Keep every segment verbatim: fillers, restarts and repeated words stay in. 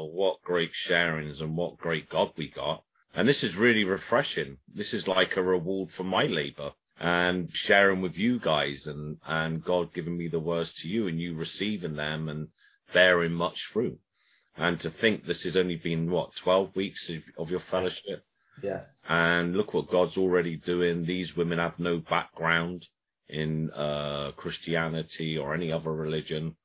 wow, what great sharings and what great God we got. And this is really refreshing. This is like a reward for my labor and sharing with you guys, and, and God giving me the words to you and you receiving them and bearing much fruit. And to think this has only been, what, twelve weeks of, of your fellowship? Yeah. And look what God's already doing. These women have no background in uh, Christianity or any other religion.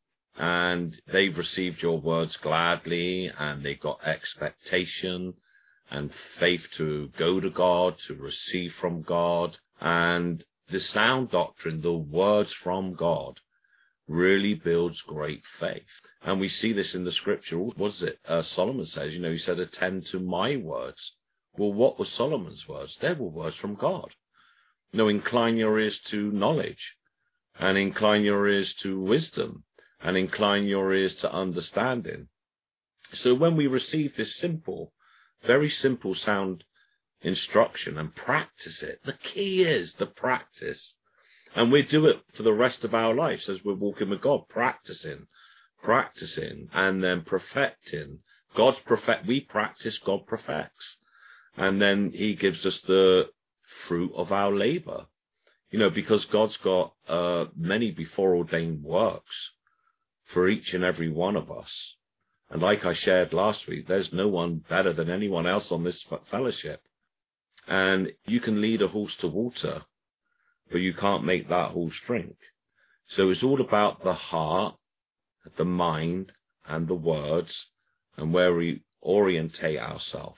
And they've received your words gladly, and they got expectation and faith to go to God, to receive from God. And the sound doctrine, the words from God, really builds great faith. And we see this in the scripture. What is it? Uh, Solomon says, you know, he said, attend to my words. Well, what were Solomon's words? They were words from God. You know, incline your ears to knowledge, and incline your ears to wisdom, and incline your ears to understanding. So when we receive this simple, very simple sound instruction and practice it, the key is the practice. And we do it for the rest of our lives as we're walking with God, practicing, practicing, and then perfecting. God's perfect. We practice, God perfects. And then he gives us the fruit of our labor. You know, because God's got uh, many before ordained works for each and every one of us. And like I shared last week, there's no one better than anyone else on this fellowship. And you can lead a horse to water, but you can't make that horse drink. So it's all about the heart, the mind, and the words, and where we orientate ourselves.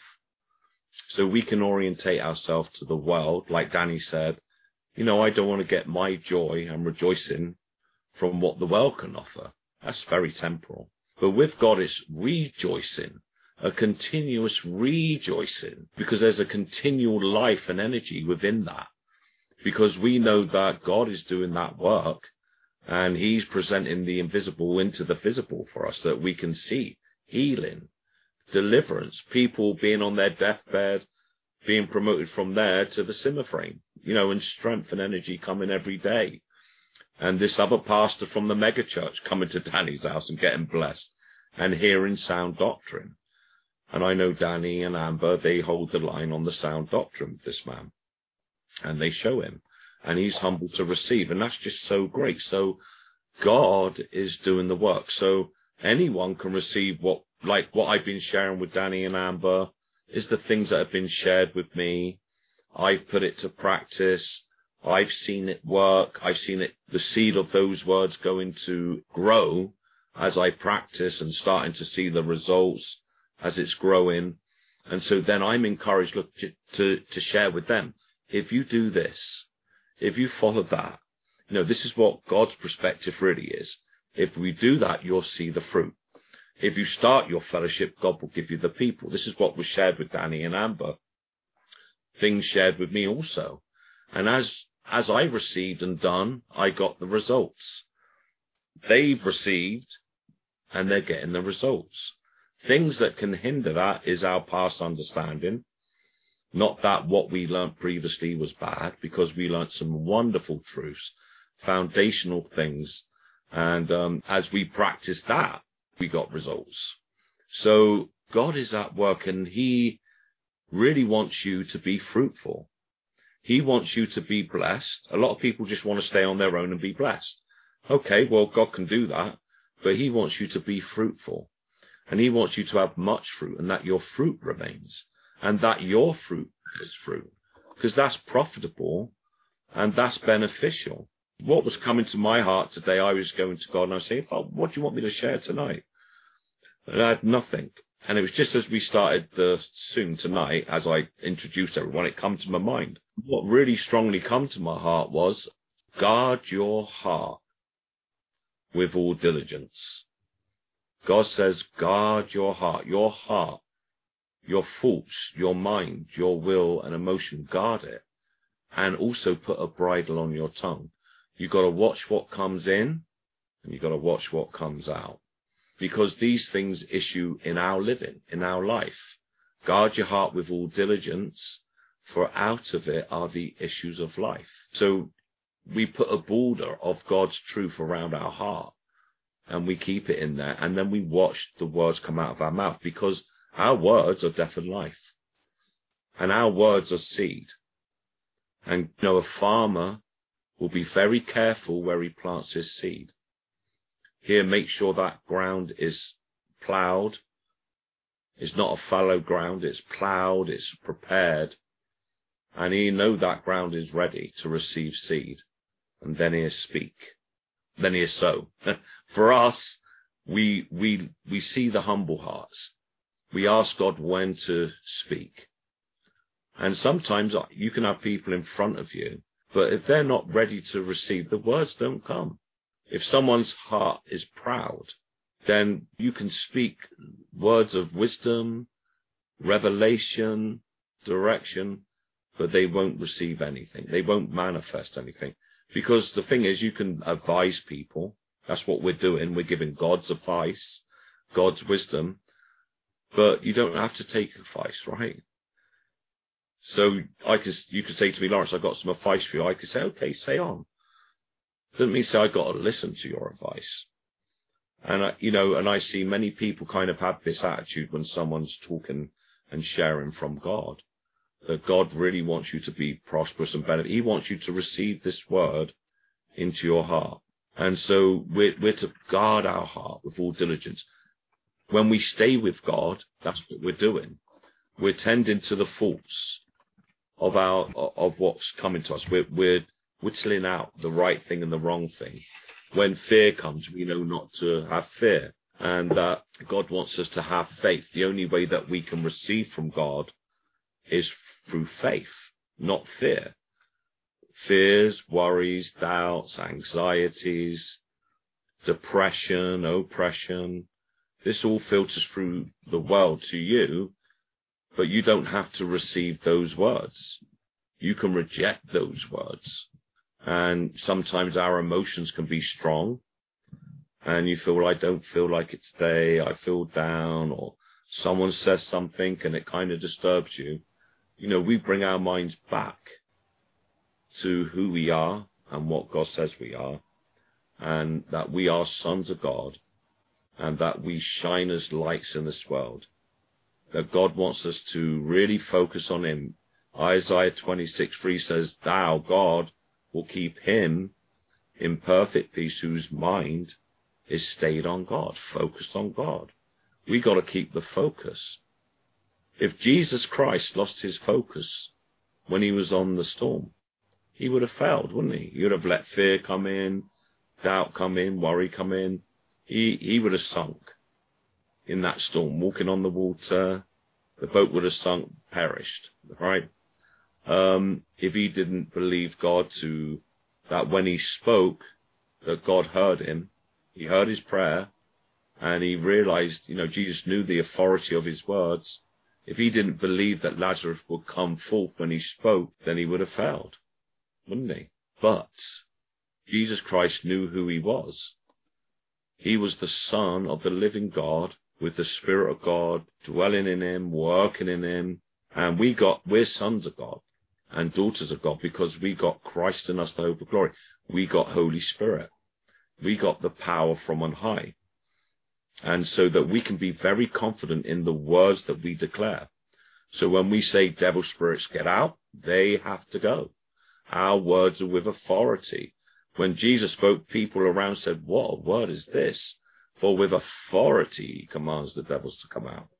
So we can orientate ourselves to the world, like Danny said, you know, I don't want to get my joy and rejoicing from what the world can offer. That's very temporal. But with God, it's rejoicing, a continuous rejoicing, because there's a continual life and energy within that. Because we know that God is doing that work, and he's presenting the invisible into the visible for us, that we can see healing, deliverance, people being on their deathbed, being promoted from there to the simmer frame, you know, and strength and energy coming every day. And this other pastor from the mega church coming to Danny's house and getting blessed and hearing sound doctrine. And I know Danny and Amber, they hold the line on the sound doctrine of this man. And they show him. And he's humble to receive. And that's just so great. So God is doing the work. So anyone can receive what, like what I've been sharing with Danny and Amber, is the things that have been shared with me. I've put it to practice. I've seen it work. I've seen it, the seed of those words going to grow as I practice and starting to see the results as it's growing. And so then I'm encouraged, look, to, to, to share with them. If you do this, if you follow that, you know, this is what God's perspective really is. If we do that, you'll see the fruit. If you start your fellowship, God will give you the people. This is what was shared with Danny and Amber. Things shared with me also. And as as I received and done, I got the results. They've received, and they're getting the results. Things that can hinder that is our past understanding. Not that what we learnt previously was bad, because we learnt some wonderful truths, foundational things. And um, as we practiced that, we got results. So God is at work, and he really wants you to be fruitful. He wants you to be blessed. A lot of people just want to stay on their own and be blessed. Okay, well, God can do that, but he wants you to be fruitful. And he wants you to have much fruit, and that your fruit remains, and that your fruit is fruit, because that's profitable and that's beneficial. What was coming to my heart today, I was going to God and I was saying, oh, what do you want me to share tonight? And I had nothing. And it was just as we started the sing tonight, as I introduced everyone, it come to my mind. What really strongly come to my heart was, guard your heart with all diligence. God says, guard your heart, your heart, your thoughts, your mind, your will and emotion, guard it. And also put a bridle on your tongue. You've got to watch what comes in, and you've got to watch what comes out. Because these things issue in our living, in our life. Guard your heart with all diligence, for out of it are the issues of life. So we put a border of God's truth around our heart. and we keep it in there, and then we watch the words come out of our mouth, because our words are death and life, and our words are seed. And you know, a farmer will be very careful where he plants his seed. Here, make sure that ground is ploughed. It's not a fallow ground, it's ploughed, it's prepared. And he know that ground is ready to receive seed. And then he'll speak. Then he'll sow. For us, we, we, we see the humble hearts. We ask God when to speak. And sometimes you can have people in front of you, but if they're not ready to receive, the words don't come. If someone's heart is proud, then you can speak words of wisdom, revelation, direction, but they won't receive anything. They won't manifest anything. Because the thing is, you can advise people. That's what we're doing. We're giving God's advice, God's wisdom, but you don't have to take advice, right? So I could, you could say to me, Lawrence, I've got some advice for you. I could say, okay, say on. Doesn't mean say I've got to listen to your advice. And I, you know, and I see many people kind of have this attitude when someone's talking and sharing from God, that God really wants you to be prosperous and better. He wants you to receive this word into your heart. And so we're, we're to guard our heart with all diligence. When we stay with God, that's what we're doing. We're tending to the faults of our of what's coming to us. We're, we're whittling out the right thing and the wrong thing. When fear comes, we know not to have fear. And that uh, God wants us to have faith. The only way that we can receive from God is through faith, not fear. Fears, worries, doubts, anxieties, depression, oppression, this all filters through the world to you, but you don't have to receive those words. You can reject those words. And sometimes our emotions can be strong, and you feel, well, I don't feel like it today, I feel down, or someone says something and it kind of disturbs you. You know, we bring our minds back to who we are and what God says we are, and that we are sons of God, and that we shine as lights in this world, that God wants us to really focus on him. Isaiah twenty-six three says, thou, God, will keep him in perfect peace whose mind is stayed on God, focused on God. We got to keep the focus. If Jesus Christ lost his focus when he was on the storm, he would have failed, wouldn't he? He would have let fear come in, doubt come in, worry come in. He, he would have sunk in that storm, walking on the water. The boat would have sunk, perished, right? Um, if he didn't believe God to, that when he spoke, that God heard him, he heard his prayer, and he realized, you know, Jesus knew the authority of his words. If he didn't believe that Lazarus would come forth when he spoke, then he would have failed, wouldn't he? But Jesus Christ knew who he was. He was the Son of the living God, with the Spirit of God dwelling in him, working in him. And we got, we're sons of God and daughters of God because we got Christ in us, the hope of glory. We got Holy Spirit. We got the power from on high. And so that we can be very confident in the words that we declare. So when we say devil spirits get out, they have to go. Our words are with authority. When Jesus spoke, people around said, what a word is this? For with authority he commands the devils to come out.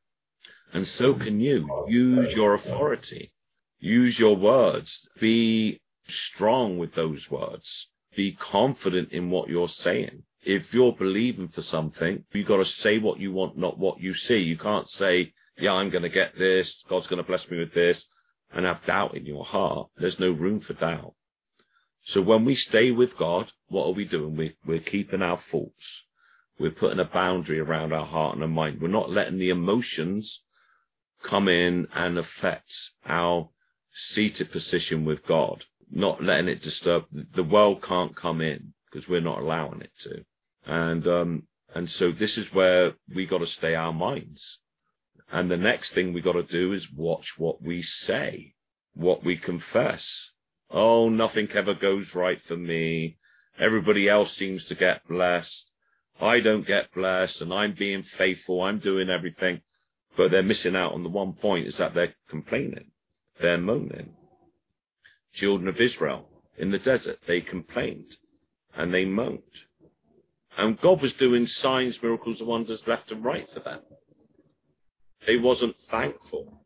And so can you. Use your authority. Use your words. Be strong with those words. Be confident in what you're saying. If you're believing for something, you've got to say what you want, not what you see. You can't say, yeah, I'm going to get this, God's going to bless me with this, and have doubt in your heart. There's no room for doubt. So when we stay with God, what are we doing? We, we're keeping our thoughts. We're putting a boundary around our heart and our mind. We're not letting the emotions come in and affect our seated position with God. Not letting it disturb. The world can't come in because we're not allowing it to. And um, and so this is where we got to stay our minds. And the next thing we got to do is watch what we say, what we confess. Oh, nothing ever goes right for me. Everybody else seems to get blessed. I don't get blessed, and I'm being faithful, I'm doing everything. But they're missing out on the one point, is that they're complaining. They're moaning. Children of Israel in the desert, they complained and they moaned. And God was doing signs, miracles, and wonders left and right for them. They wasn't thankful.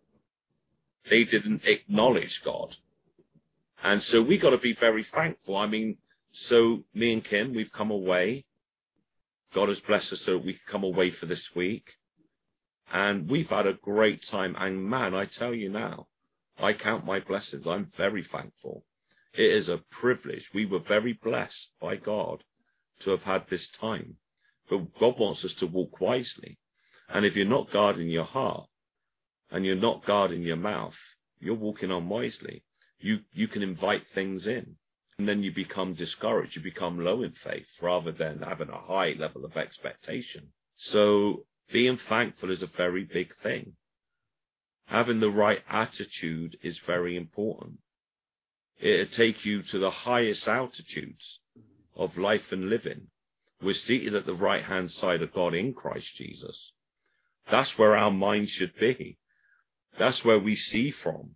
They didn't acknowledge God. And so we got to be very thankful. I mean, so me and Kim, we've come away. God has blessed us so we can come away for this week. And we've had a great time. And man, I tell you now, I count my blessings. I'm very thankful. It is a privilege. We were very blessed by God to have had this time. But God wants us to walk wisely. And if you're not guarding your heart and you're not guarding your mouth, you're walking unwisely. You, you can invite things in, and then you become discouraged. You become low in faith rather than having a high level of expectation. So being thankful is a very big thing. Having the right attitude is very important. It'll take you to the highest altitudes of life and living. We're seated at the right-hand side of God in Christ Jesus. That's where our mind should be. That's where we see from.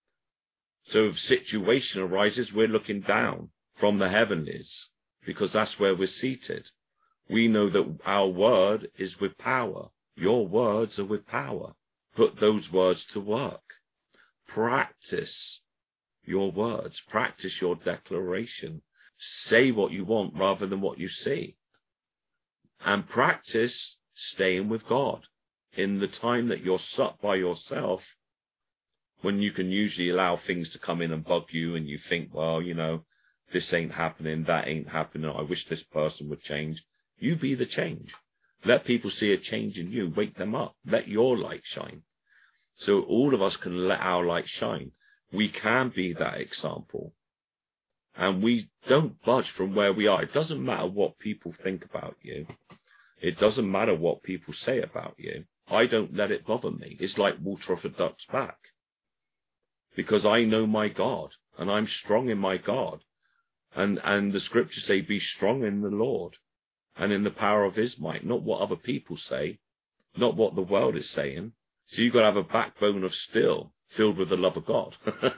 So if situation arises, we're looking down from the heavenlies, because that's where we're seated. We know that our word is with power. Your words are with power. Put those words to work. Practice your words. Practice your declaration. Say what you want rather than what you see. And practice staying with God. In the time that you're stuck by yourself, when you can usually allow things to come in and bug you, and you think, well, you know, this ain't happening, that ain't happening, I wish this person would change. You be the change. Let people see a change in you. Wake them up. Let your light shine. So all of us can let our light shine. We can be that example. And we don't budge from where we are. It doesn't matter what people think about you. It doesn't matter what people say about you. I don't let it bother me. It's like water off a duck's back. Because I know my God, and I'm strong in my God. And, and the scriptures say, be strong in the Lord and in the power of his might, not what other people say, not what the world is saying. So you've got to have a backbone of steel filled with the love of God.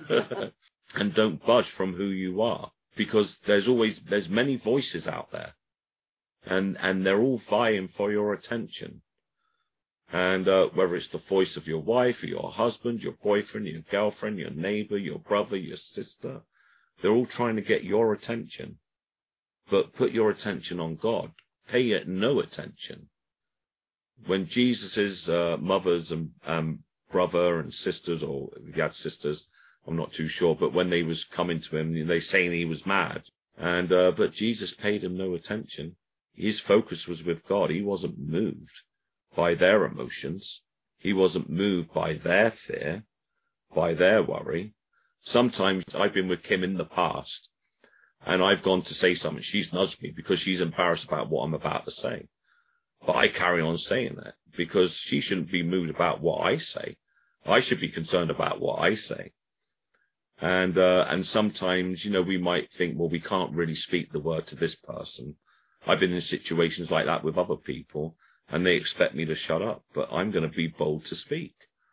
And don't budge from who you are, because there's always, there's many voices out there, and, and they're all vying for your attention. And uh, whether it's the voice of your wife or your husband, your boyfriend, your girlfriend, your neighbor, your brother, your sister, they're all trying to get your attention. But put your attention on God. Pay it no attention. When Jesus' uh, mothers and um, brother and sisters, or if he had sisters, I'm not too sure, but when they was coming to him, they saying he was mad. And uh, but Jesus paid him no attention. His focus was with God. He wasn't moved by their emotions. He wasn't moved by their fear, by their worry. Sometimes I've been with Kim in the past, and I've gone to say something. She's nudged me because she's embarrassed about what I'm about to say. But I carry on saying that because she shouldn't be moved about what I say. I should be concerned about what I say. And uh, and sometimes, you know, we might think, well, we can't really speak the word to this person. I've been in situations like that with other people, and they expect me to shut up, but I'm going to be bold to speak.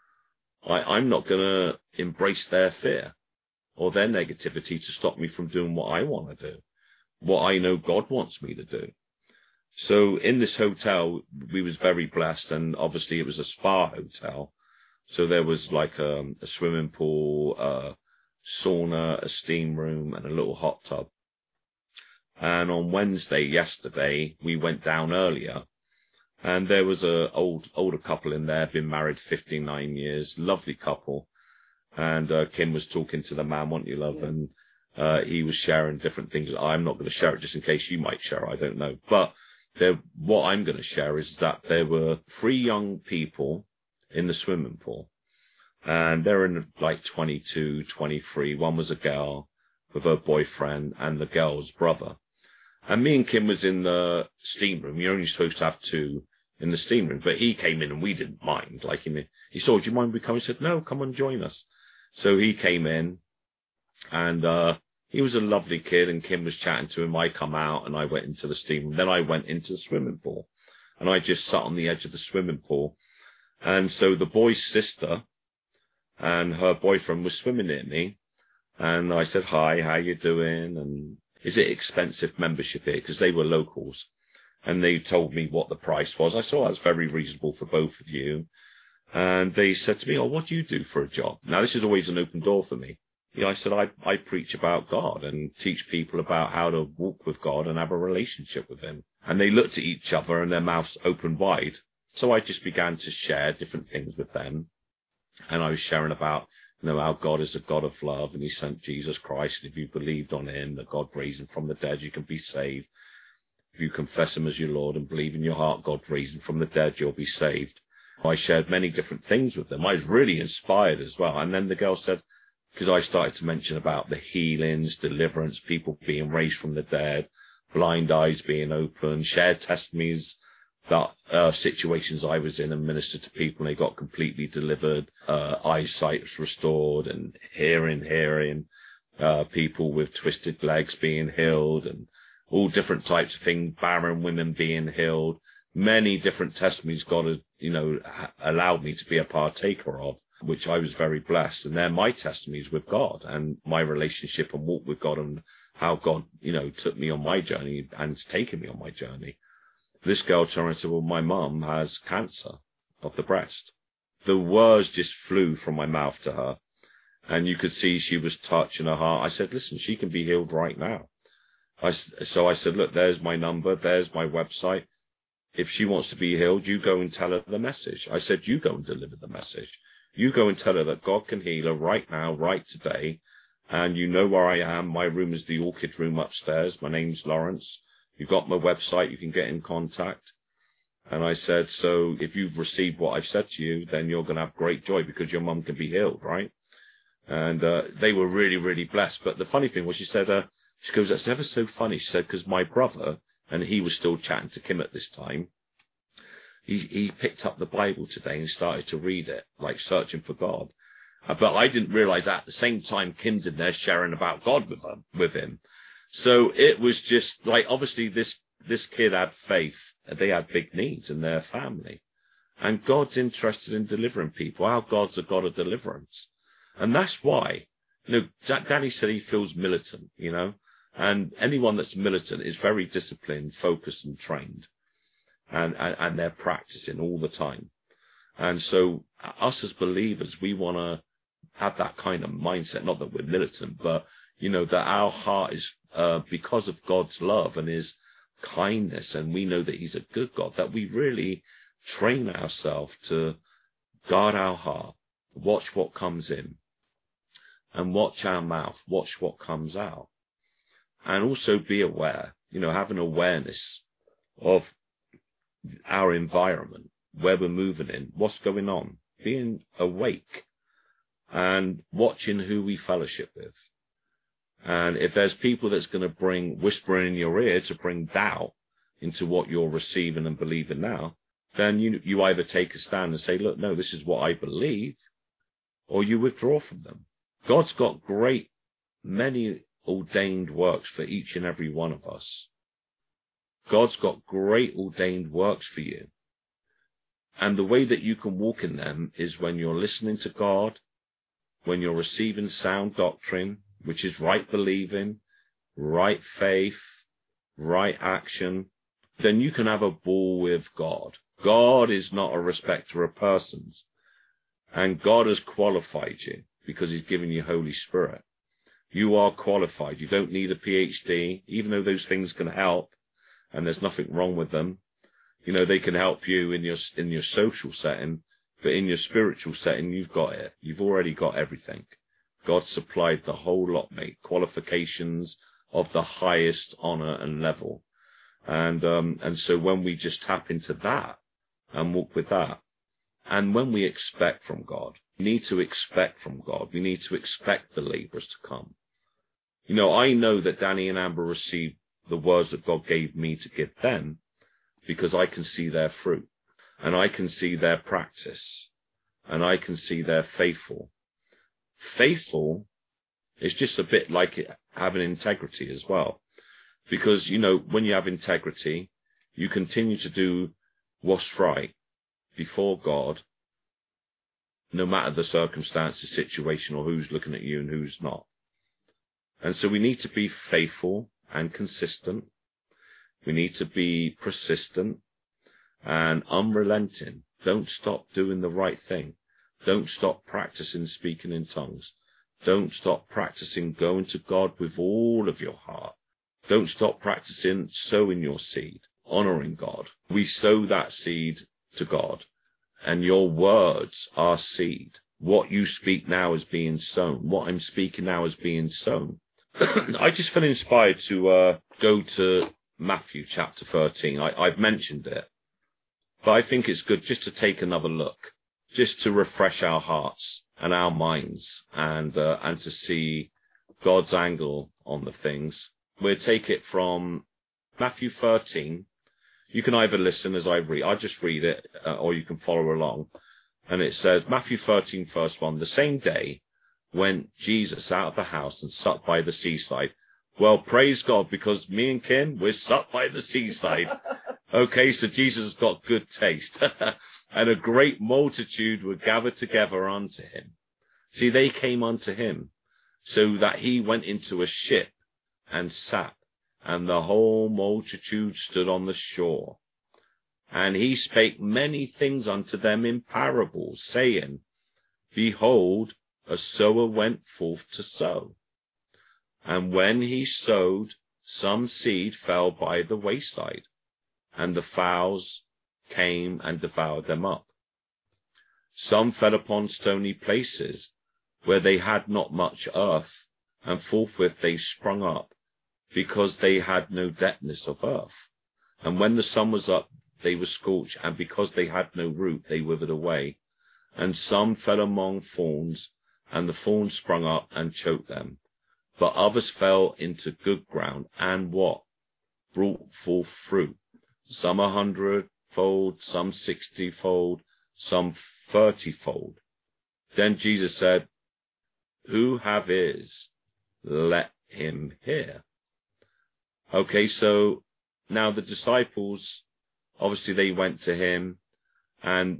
I, I'm not going to embrace their fear or their negativity to stop me from doing what I want to do, what I know God wants me to do. So in this hotel, we was very blessed, and obviously it was a spa hotel. So there was like a, a swimming pool, a sauna, a steam room, and a little hot tub. And on Wednesday, yesterday, we went down earlier, and there was a old older couple in there, been married fifty-nine years, lovely couple. And uh, Kim was talking to the man, "Want you, love?" And uh, he was sharing different things. I'm not going to share it just in case you might share. I don't know, but there, what I'm going to share is that there were three young people in the swimming pool, and they're in like twenty-two, twenty-three. One was a girl with her boyfriend and the girl's brother. And me and Kim was in the steam room. You're only supposed to have two in the steam room, but he came in and we didn't mind. Like, he, he said, "Do you mind we come?" He said, "No, come and join us." So he came in, and uh, He was a lovely kid, and Kim was chatting to him. I come out, and I went into the steam room. Then I went into the swimming pool, and I just sat on the edge of the swimming pool. And so the boy's sister and her boyfriend was swimming near me, and I said, "Hi, how you doing? And is it expensive membership here?" Because they were locals, and they told me what the price was. I said, "Oh, that's very reasonable for both of you." And they said to me, "Oh, what do you do for a job?" Now, this is always an open door for me. You know, I said, I, I preach about God and teach people about how to walk with God and have a relationship with him. And they looked at each other and their mouths opened wide. So I just began to share different things with them. And I was sharing about, you know, how God is a God of love, and he sent Jesus Christ. And if you believed on him, that God raised him from the dead, you can be saved. If you confess him as your Lord and believe in your heart God raised him from the dead, you'll be saved. I shared many different things with them. I was really inspired as well. And then the girl said, because I started to mention about the healings, deliverance, people being raised from the dead, blind eyes being opened, shared testimonies that uh, situations I was in and ministered to people, and they got completely delivered, uh, eyesight was restored, and hearing, hearing, uh, people with twisted legs being healed, and all different types of things, barren women being healed. Many different testimonies God had, you know, allowed me to be a partaker of, which I was very blessed. And they're my testimonies with God and my relationship and walk with God, and how God, you know, took me on my journey and taken me on my journey. This girl turned and said, "Well, my mum has cancer of the breast." The words just flew from my mouth to her, and you could see she was touched in her heart. I said, "Listen, she can be healed right now." I, so I said, "Look, there's my number. There's my website. If she wants to be healed, you go and tell her the message." I said, "You go and deliver the message. You go and tell her that God can heal her right now, right today. And you know where I am. My room is the Orchid Room upstairs. My name's Lawrence. You've got my website. You can get in contact." And I said, "So if you've received what I've said to you, then you're going to have great joy because your mum can be healed, right?" And uh, they were really, really blessed. But the funny thing was, she said, uh, she goes, "That's ever so funny." She said, "Because my brother," and he was still chatting to Kim at this time, He, he picked up the Bible today and started to read it, like searching for God. Uh, but I didn't realize at the same time Kim's in there sharing about God with him, with him. So it was just like, obviously this, this kid had faith. They had big needs in their family. And God's interested in delivering people. Our God's a God of deliverance. And that's why, you know, Danny said he feels militant, you know, and anyone that's militant is very disciplined, focused and trained. And, and, and they're practicing all the time. And so us as believers, we want to have that kind of mindset, not that we're militant, but, you know, that our heart is, uh, because of God's love and his kindness, and we know that he's a good God, that we really train ourselves to guard our heart, watch what comes in, and watch our mouth, watch what comes out. And also be aware, you know, have an awareness of our environment, where we're moving in, what's going on, being awake and watching who we fellowship with. And if there's people that's going to bring whispering in your ear to bring doubt into what you're receiving and believing now, then you you either take a stand and say, "Look, no, this is what I believe," or you withdraw from them. God's got great many ordained works for each and every one of us. God's got great ordained works for you. And the way that you can walk in them is when you're listening to God, when you're receiving sound doctrine, which is right believing, right faith, right action, then you can have a ball with God. God is not a respecter of persons. And God has qualified you because he's given you Holy Spirit. You are qualified. You don't need a P H D, even though those things can help. And there's nothing wrong with them. You know, they can help you in your in your social setting, but in your spiritual setting, you've got it. You've already got everything. God supplied the whole lot, mate. Qualifications of the highest honor and level. And um, and so when we just tap into that and walk with that, and when we expect from God, we need to expect from God. We need to expect the laborers to come. You know, I know that Danny and Amber received the words that God gave me to give them, because I can see their fruit, and I can see their practice, and I can see they're faithful. Faithful is just a bit like having integrity as well. Because, you know, when you have integrity, you continue to do what's right before God, no matter the circumstances, situation, or who's looking at you and who's not. And so we need to be faithful and consistent. We need to be persistent and unrelenting. Don't stop doing the right thing. Don't stop practicing speaking in tongues. Don't stop practicing going to God with all of your heart. Don't stop practicing sowing your seed, honoring God. We sow that seed to God, and your words are seed. What you speak now is being sown. What I'm speaking now is being sown. I just feel inspired to uh, go to Matthew chapter thirteen. I, I've mentioned it, but I think it's good just to take another look, just to refresh our hearts and our minds, and uh, and to see God's angle on the things. We'll take it from Matthew thirteen. You can either listen as I read. I'll just read it, uh, or you can follow along. And it says, Matthew thirteen, verse one, the same day went Jesus out of the house and supped by the seaside. Well, praise God, because me and Kim, we're supped by the seaside. Okay, so Jesus has got good taste. And a great multitude were gathered together unto him. See, they came unto him, so that he went into a ship and sat, and the whole multitude stood on the shore. And he spake many things unto them in parables, saying, Behold, a sower went forth to sow. And when he sowed, some seed fell by the wayside, and the fowls came and devoured them up. Some fell upon stony places, where they had not much earth, and forthwith they sprung up, because they had no depthness of earth. And when the sun was up, they were scorched, and because they had no root, they withered away. And some fell among thorns, and the thorns sprung up and choked them. But others fell into good ground, and what? Brought forth fruit. Some a hundredfold, some sixtyfold, some thirtyfold. Then Jesus said, Who have ears, let him hear. Okay, so now the disciples, obviously they went to him, and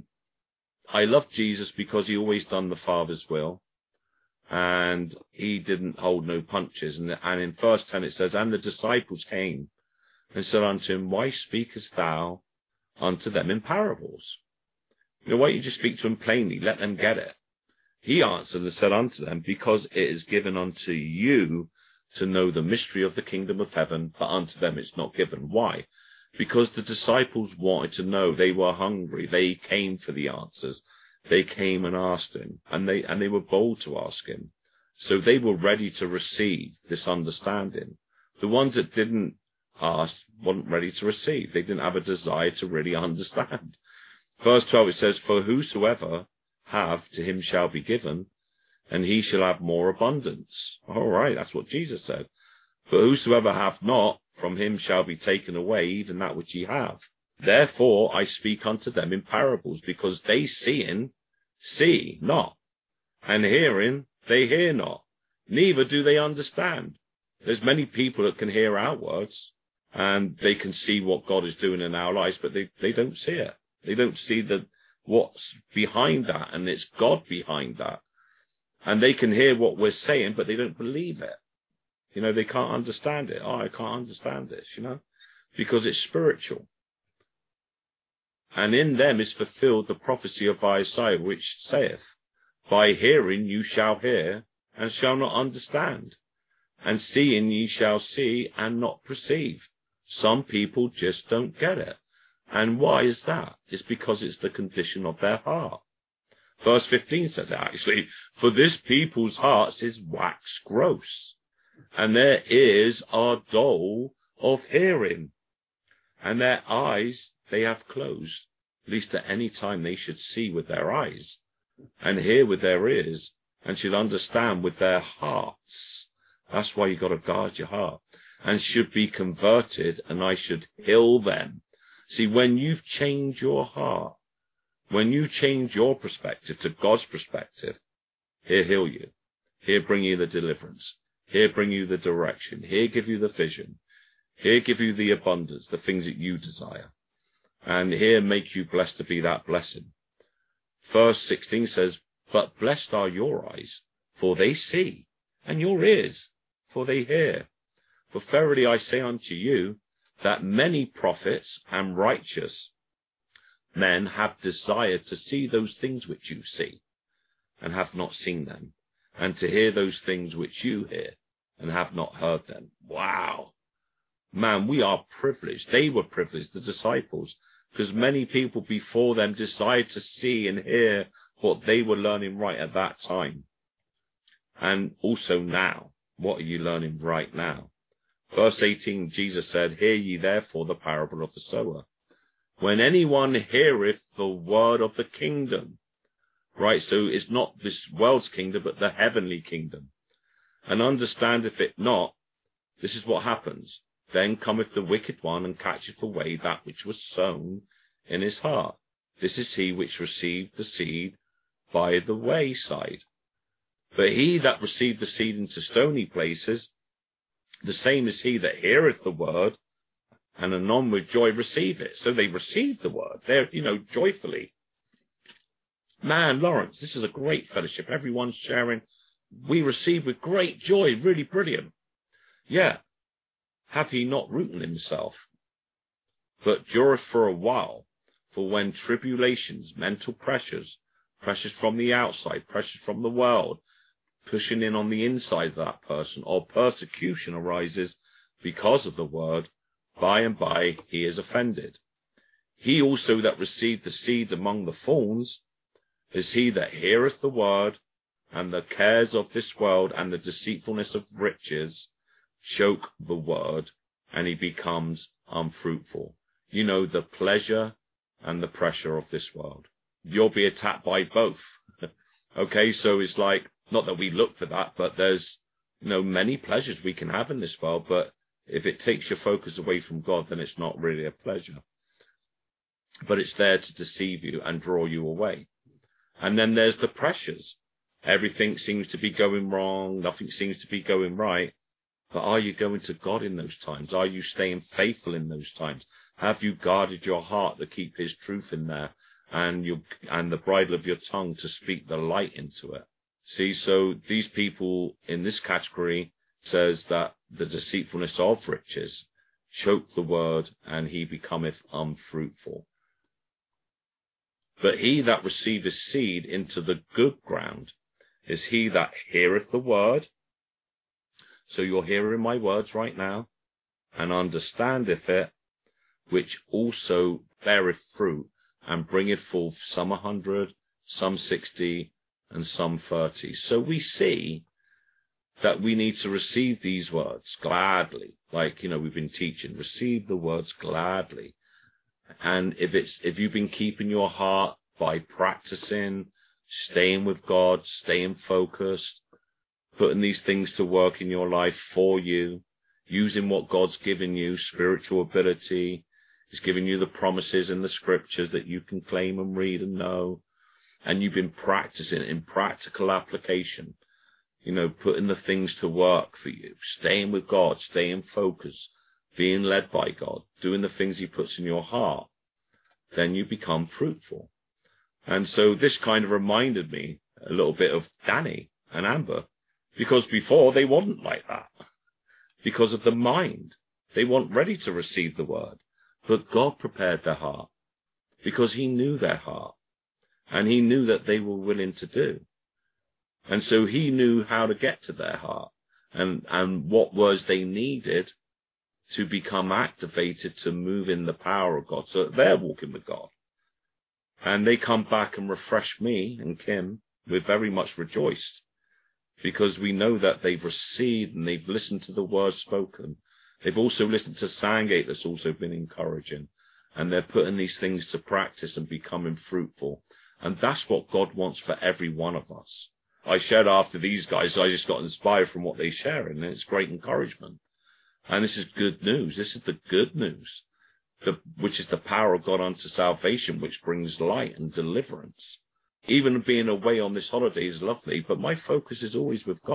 I love Jesus because he always done the Father's will, and he didn't hold no punches. And, and in verse ten it says, And the disciples came and said unto him, Why speakest thou unto them in parables? You know, why don't you just speak to them plainly, let them get it? He answered and said unto them, Because it is given unto you to know the mystery of the kingdom of heaven, but unto them it's not given. Why? Because the disciples wanted to know. They were hungry. They came for the answers. They came and asked him, and they and they were bold to ask him. So they were ready to receive this understanding. The ones that didn't ask weren't ready to receive. They didn't have a desire to really understand. Verse twelve, it says, For whosoever have, to him shall be given, and he shall have more abundance. All right, that's what Jesus said. But whosoever hath not, from him shall be taken away even that which he have. Therefore I speak unto them in parables, because they seeing see not, and hearing they hear not, neither do they understand. There's many people that can hear our words, and they can see what God is doing in our lives, but they, they don't see it. They don't see the what's behind that, and it's God behind that. And they can hear what we're saying, but they don't believe it. You know, they can't understand it. Oh, I can't understand this, you know, because it's spiritual. And in them is fulfilled the prophecy of Isaiah, which saith, By hearing you shall hear, and shall not understand, and seeing ye shall see, and not perceive. Some people just don't get it. And why is that? It's because it's the condition of their heart. Verse fifteen says it actually, For this people's hearts is wax gross, and their ears are dull of hearing, and their eyes they have closed, lest at any time they should see with their eyes, and hear with their ears, and should understand with their hearts. That's why you got to guard your heart, and should be converted, and I should heal them. See, when you've changed your heart, when you change your perspective to God's perspective, he'll heal you. He'll bring you the deliverance. Here bring you the direction. Here give you the vision. Here give you the abundance, the things that you desire. And here make you blessed to be that blessing. Verse sixteen says, but blessed are your eyes, for they see, and your ears, for they hear. For verily I say unto you, that many prophets and righteous men have desired to see those things which you see, and have not seen them, and to hear those things which you hear, and have not heard them. Wow. Man, we are privileged. They were privileged, the disciples, because many people before them desired to see and hear what they were learning right at that time. And also now, what are you learning right now? Verse eighteen, Jesus said, hear ye therefore the parable of the sower. When anyone heareth the word of the kingdom, right, so it's not this world's kingdom, but the heavenly kingdom, and understandeth it not, this is what happens. Then cometh the wicked one, and catcheth away that which was sown in his heart. This is he which received the seed by the wayside. But he that received the seed into stony places, the same is he that heareth the word, and anon with joy receive it. So they received the word. They're, you know, joyfully. Man, Lawrence, this is a great fellowship. Everyone's sharing. We receive with great joy. Really brilliant. Yeah. Have he not rooted himself? But dureth for a while. For when tribulations, mental pressures, pressures from the outside, pressures from the world, pushing in on the inside of that person, or persecution arises because of the word, by and by he is offended. He also that received the seed among the thorns is he that heareth the word, and the cares of this world and the deceitfulness of riches choke the word, and he becomes unfruitful. You know, the pleasure and the pressure of this world. You'll be attacked by both. Okay, so it's like, not that we look for that, but there's, you know, many pleasures we can have in this world, but if it takes your focus away from God, then it's not really a pleasure. But it's there to deceive you and draw you away. And then there's the pressures. Everything seems to be going wrong. Nothing seems to be going right. But are you going to God in those times? Are you staying faithful in those times? Have you guarded your heart to keep his truth in there, and you and the bridle of your tongue to speak the light into it? See, so these people in this category says that the deceitfulness of riches choke the word, and he becometh unfruitful. But he that receiveth seed into the good ground is he that heareth the word. So you're hearing my words right now, and understandeth it, which also beareth fruit, and bringeth forth some a hundred, some sixty, and some thirty. So we see that we need to receive these words gladly, like, you know, we've been teaching. Receive the words gladly. And if it's if you've been keeping your heart by practicing, staying with God, staying focused, putting these things to work in your life for you, using what God's given you, spiritual ability, He's given you the promises in the scriptures that you can claim and read and know, and you've been practicing in practical application, you know, putting the things to work for you, staying with God, staying focused, being led by God, doing the things he puts in your heart, then you become fruitful. And so this kind of reminded me a little bit of Danny and Amber, because before they wasn't like that, because of the mind. They weren't ready to receive the word, but God prepared their heart because he knew their heart, and he knew that they were willing to do. And so he knew how to get to their heart and, and what was they needed to become activated to move in the power of God, so that they're walking with God. And they come back and refresh me and Kim. We're very much rejoiced because we know that they've received and they've listened to the word spoken. They've also listened to Sandgate, that's also been encouraging. And they're putting these things to practice and becoming fruitful. And that's what God wants for every one of us. I shared after these guys, I just got inspired from what they share, and it's great encouragement. And this is good news. This is the good news, the, which is the power of God unto salvation, which brings light and deliverance. Even being away on this holiday is lovely, but my focus is always with God.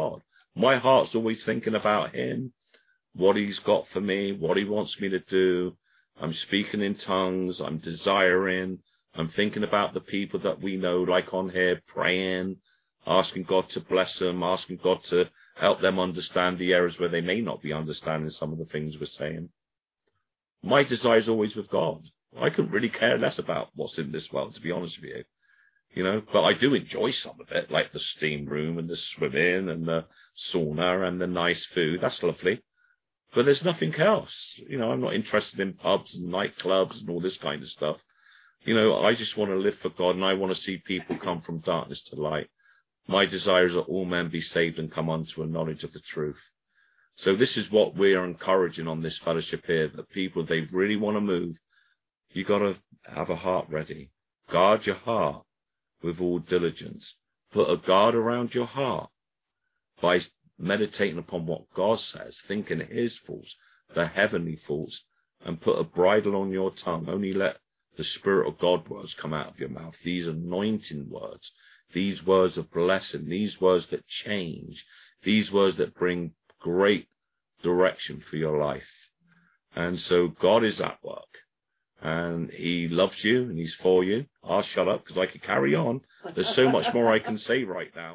My heart's always thinking about him, what he's got for me, what he wants me to do. I'm speaking in tongues. I'm desiring. I'm thinking about the people that we know, like on here, praying, asking God to bless them, asking God to help them understand the areas where they may not be understanding some of the things we're saying. My desire is always with God. I couldn't really care less about what's in this world, to be honest with you. You know, but I do enjoy some of it, like the steam room and the swimming and the sauna and the nice food. That's lovely. But there's nothing else. You know, I'm not interested in pubs and nightclubs and all this kind of stuff. You know, I just want to live for God, and I want to see people come from darkness to light. My desire is that all men be saved and come unto a knowledge of the truth. So this is what we are encouraging on this fellowship here, that people, they really want to move. You got to have a heart ready. Guard your heart with all diligence. Put a guard around your heart by meditating upon what God says, thinking his thoughts, the heavenly thoughts, and put a bridle on your tongue. Only let the Spirit of God words come out of your mouth. These anointing words, these words of blessing, these words that change, these words that bring great direction for your life. And so God is at work, and he loves you, and he's for you. I'll shut up because I could carry on. There's so much more I can say right now.